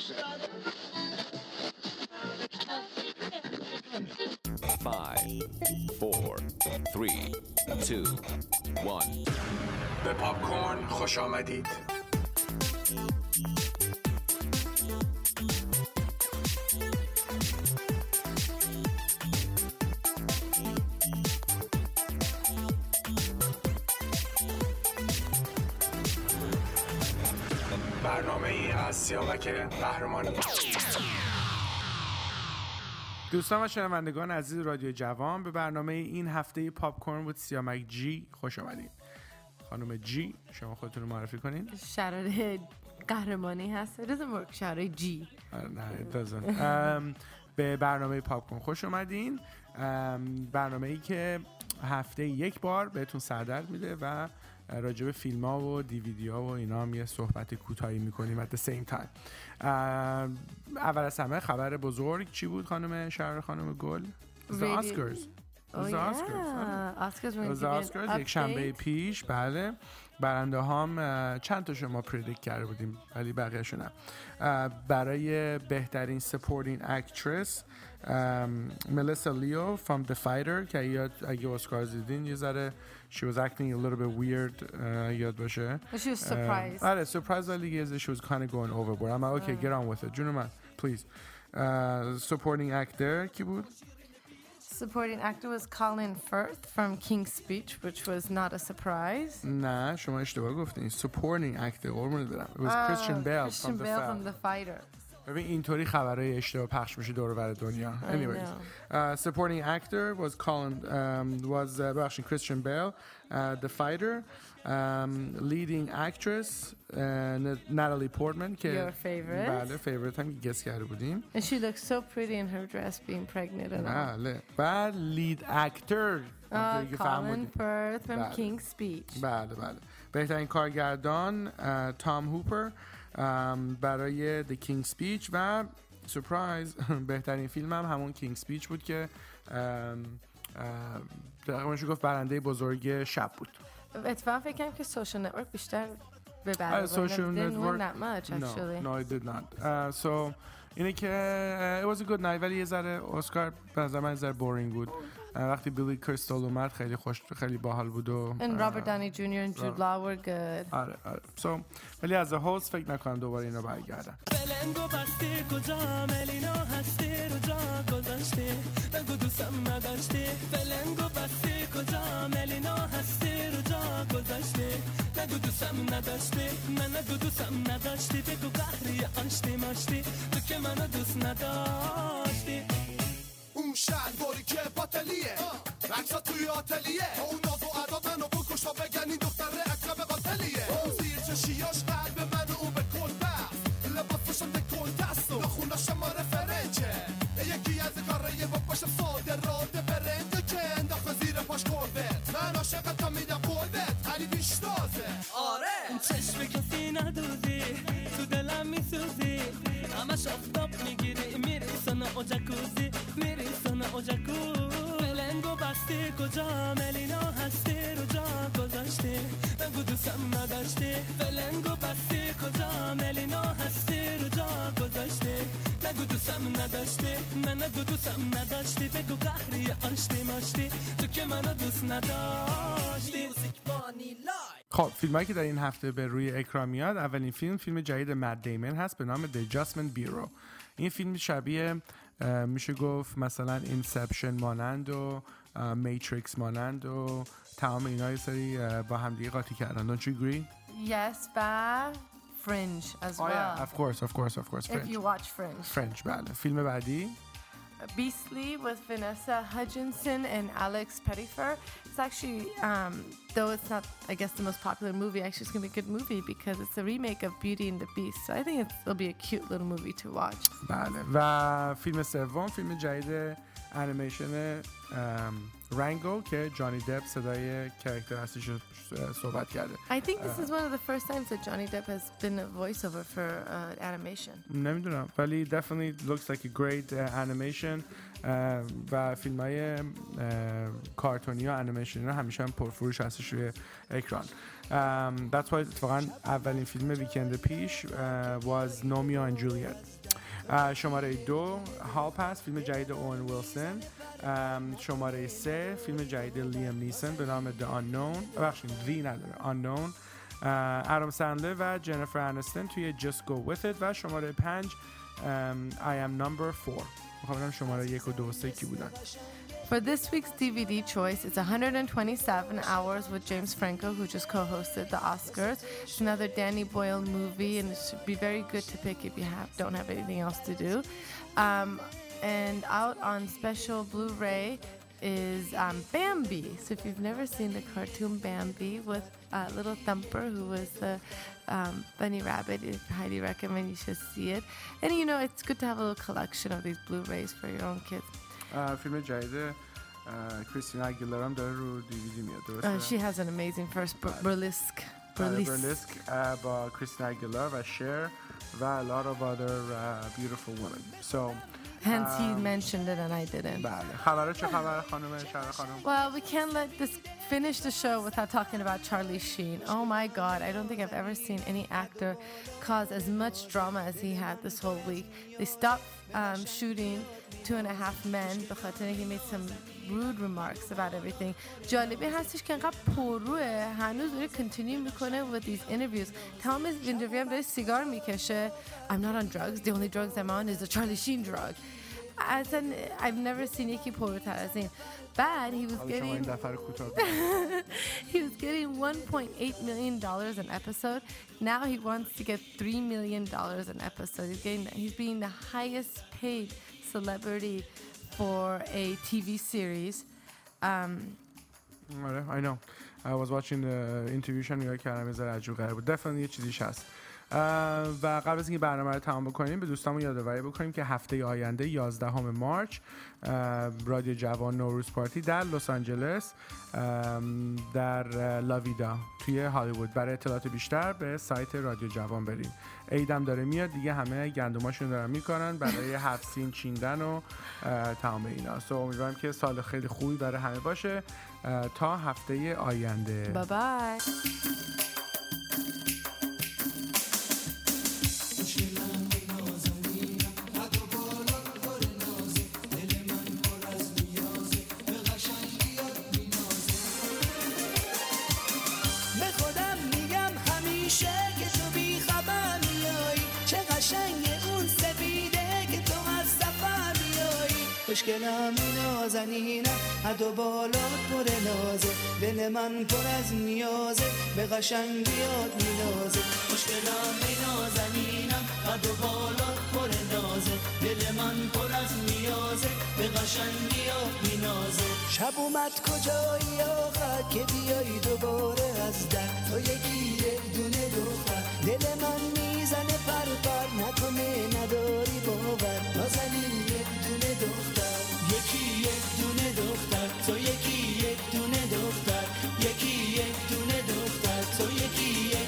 5 4 3 2 1 به پاپکورن خوش آمدید. برنامه ای از سیامک قهرمان. دوستان و شنوندگان عزیز رادیو جوان، به برنامه این هفته پاپکورن بود سیامک جی خوش آمدید. خانم جی، شما خودتون رو معرفی کنین. شراره قهرمانی هست. It doesn't work. شراره جی. نه it doesn't. به برنامه پاپکورن خوش اومدین. برنامه ای که هفته یک بار بهتون سردرد میده و راجع به فیلم ها و دیویدی ها و اینا هم یه صحبت کوتاهی میکنیم at the same time. اول از همه خبر بزرگ چی بود خانم شهر خانم گل؟ The Oscars. Oscars یک شنبه پیش. بله، برنده هم چند تا شما پردیکت کرده بودیم ولی بقیه شو نه. برای بهترین supporting actress ملیسا لیو from The Fighter که اگه اسکار دیدین یه ذره she was acting a little bit weird یاد باشه. She was surprised. آره surprised ولی she was kind of going overboard. I'm like okay get on with it. جون من please. Supporting actor کی بود؟ Supporting actor was Colin Firth from King's Speech, which was not a surprise. نه شما اشتباه گفتین. Supporting actor قربونت برم. It was Christian Bale from The Fighter. ببین اینطوری خبرهای اشتباه پخش میشه دور و بر دنیا. Anyways, supporting actor was Christian Bale, The Fighter. Leading actress Natalie Portman که your favorite. بله favorite هم گس کرده بودیم. And she looks so pretty in her dress being pregnant and all. بله. و lead actor Colin Firth from King's Speech. بله. بهترین کارگردان تام هوپر برای The King's Speech و سورپرایز بهترین فیلم هم همون King's Speech بود که میشه گفت برنده بزرگ شب بود. اتفاقا فکر کنم که سوشال نتورک بیشتر به برنده سوشال نتورک not much actually. No, it did not. So اینه که it was a good night ولی یه ذره اسکار به نظر من یه ذره بورینگ بود. وقتی بیلی کریستال اومد خیلی باحال بود و and Robert Downey Jr. and Jude Law were good. آره. So ولی از هاست فکر نکنم دوباره اینا برگردن. بلنگو بستی کجا ملینا هستی رو جا گذاشتی نگو دوستم نداشتی بلنگو بستی کجا ملینا هستی رو جا گذاشتی نگو دوستم نداشتی من نگو دوستم نداشتی بگو قهری آشتی ماشتی تو که منو دوست نداشتی اون شلواری که باطلیه رکسا توی آتلیه اون ناز و عداد منو بکش و بگن این دختر اکرم قاتلیه اون زیر چشیاش قلب منو اون به کل بست لباسشم به کل دست و نخوناش شماره فرنچه یکی از کاره با پاشم ساده راده برنده که انداخت زیر پاش کربت من عاشقتم میدم قلبت علی بیشتازه آره اون چشم کسی ندوزی تو دلم میسوزی همش آفتاب میگیری میری سنا و جکوزی میری سنا و جکوز بلنگو بستی کجا ملینا هستی رو جا گذاشتی نگو دوستم نداشتی بلنگو بستی کجا ملینا هستی رو جا گذاشتی نگو دوستم نداشتی من نگو دوستم نداشتی بگو قهری آشتی ماشتی تو که منو دوست نداشتی. خب فیلمایی که در این هفته به روی اکران میاد، اولین فیلم جدید مت دیمن هست به نام The Adjustment Bureau. این فیلم شبیه میشه گفت مثلا اینسپشن مانند و میتریکس مانند و تمام اینا یه سری با هم دیگه قاطی کردن. Don't you agree? Yes, but Fringe as well. Yeah, of course. If you watch Fringe. بله. فیلم بعدی Beastly with Vanessa Hudgenson and Alex Pettyfer. It's actually, though it's not, I guess, the most popular movie, actually it's going to be a good movie because it's a remake of Beauty and the Beast. So I think it'll be a cute little movie to watch. بله. و فیلم سوم فیلم جدید انیمیشن رنگو که جانی دپ صدای کرکتر هستش صحبت کرده. I think this is one of the first times that Johnny Depp has been a voiceover for animation. نمیدونم ولی definitely looks like a great animation و فیلم های کارتونی و انیمیشنی همیشه هم پرفروش هستش روی اکران. That's why اتفاقا اولین فیلم ویکند پیش was Romeo and Juliet. شماره 2 هال پاس فیلم جدید اون ویلسون. شماره 3 فیلم جدید لیم نیسن به نام The Unknown، ببخشید The نداره Unknown. ادم سندلر و جنیفر انیستون توی Just Go With It. و شماره 5 I Am Number 4. میخوام ببینم شماره 1 و 2 و 3 کی بودن. For this week's DVD choice, it's 127 Hours with James Franco, who just co-hosted the Oscars. It's another Danny Boyle movie, and it should be very good to pick if you don't have anything else to do. And out on special Blu-ray is Bambi. So if you've never seen the cartoon Bambi with Little Thumper, who was the bunny rabbit, I highly recommend you should see it. And you know, it's good to have a little collection of these Blu-rays for your own kids. فیلم جدید کریستینا اگیلرا هم داره رو دیویدی میاد، درسته؟ She has an amazing first burlesque. با کریستینا اگیلرا و شیر و a lot of other beautiful women. So hence he mentioned it and I didn't. بله. خبره چه خبر خانم شهر خانم؟ Well, we can't let this finish the show without talking about Charlie Sheen. Oh my God, I don't think I've ever seen any actor cause as much drama as he had this whole week. They stopped shooting 2.5 Men because he made some rude remarks about everything. جالبه هستش که انقدر پروه هنوز داره continue میکنه with these interviews. تمام از interview هم داره سیگار میکشه. I'm not on drugs. The only drugs I'm on is the Charlie Sheen drug. I've never seen یکی پروتر از این. Bad, he was getting $1.8 million an episode. Now he wants to get $3 million an episode. He's being the highest paid celebrity for a TV series. I know. I was watching the interview نگاه کردم، یه ذره عجیب غریب بود. Definitely یه چیزیش هست. و قبل از اینکه برنامه رو تمام بکنیم به دوستامون یادآوری بکنیم که هفته آینده 11 مارچ رادیو جوان نوروز پارتی در لس آنجلس در لاویدا توی هالیوود. برای اطلاعات بیشتر به سایت رادیو جوان برید. عیدم داره میاد دیگه، همه گندماشون دارن میکنن برای هفسین چیندن و تمام اینا. امیدوارم که سال خیلی خوبی برای همه باشه. تا هفته آینده. بای بای. خوشگلم نازنینم عدو بالات پر نازه، دل من پر از نیازه به قشنگیات مینازه. خوشگلم نازنینم عدو بالات پر نازه، دل من پر از نیازه به قشنگیات مینازه. شب اومد کجایی آخر که بیایی دوباره از در، تو یکی یک دونه دختر دل من میزنه پر پر، نکنه نداری باور نازنین یک دونه دختر، یکی یک دونه دختر، تو یکی یک دونه دختر، یکی یک دونه دختر، تو یکی یک